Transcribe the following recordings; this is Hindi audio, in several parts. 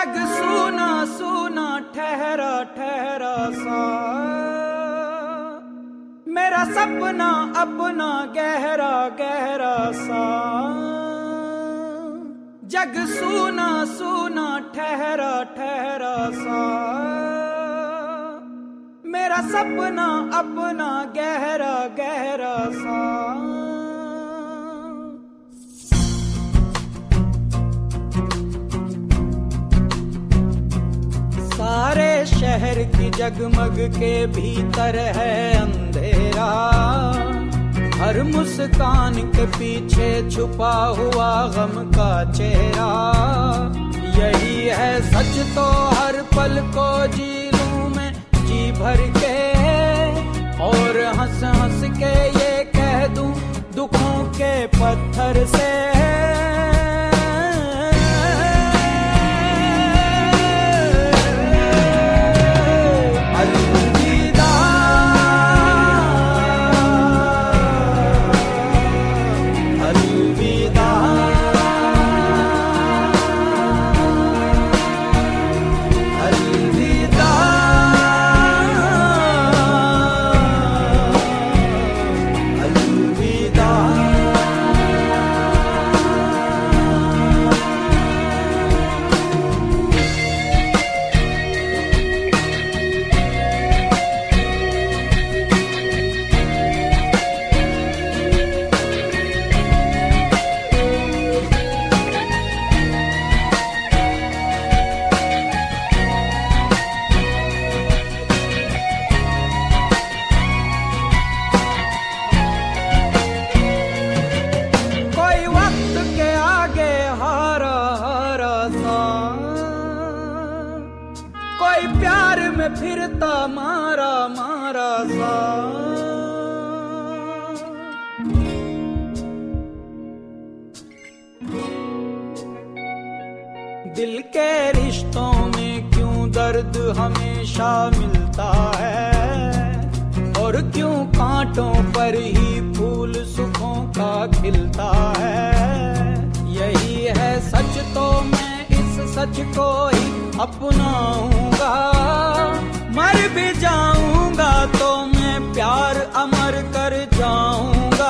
जग सूना सूना ठहरा ठहरा सा, मेरा सपना अपना गहरा गहरा सा। जग सूना सूना ठहरा ठहरा सा, मेरा सपना अपना गहरा गहरा सा। सारे शहर की जगमग के भीतर है अंधेरा, हर मुस्कान के पीछे छुपा हुआ गम का चेहरा। यही है सच तो हर पल को जी लूं मैं जी भर के, और हंस हंस के ये कह दूं दुखों के पत्थर से। कोई प्यार में फिरता मारा मारा सा, दिल के रिश्तों में क्यों दर्द हमेशा मिलता है, और क्यों कांटों पर ही फूल सुखों का खिलता है। यही है सच तो मैं इस सच को ही अपनाऊंगा, मर भी जाऊंगा तो मैं प्यार अमर कर जाऊंगा।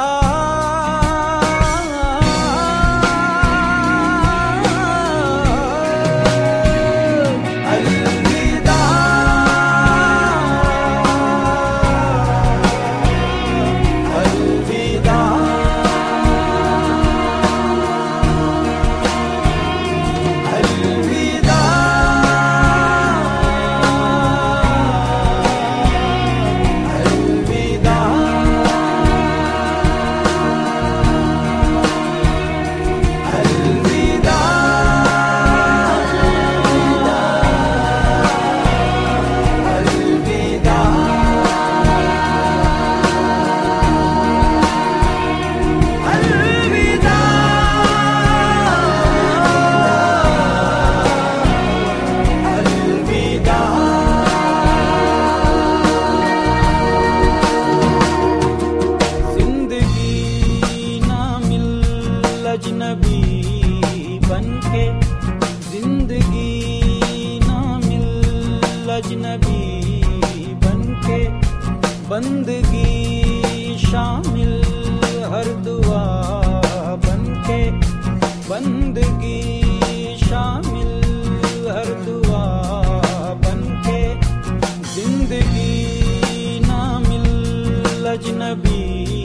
अजनबी बनके जिंदगी ना मिल, अजनबी बनके बंदगी शामिल, हर दुआ बनके बंदगी शामिल, हर दुआ बनके जिंदगी ना मिल, अजनबी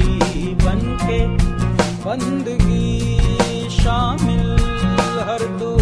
बनके बंदगी शामिल, हर दुआ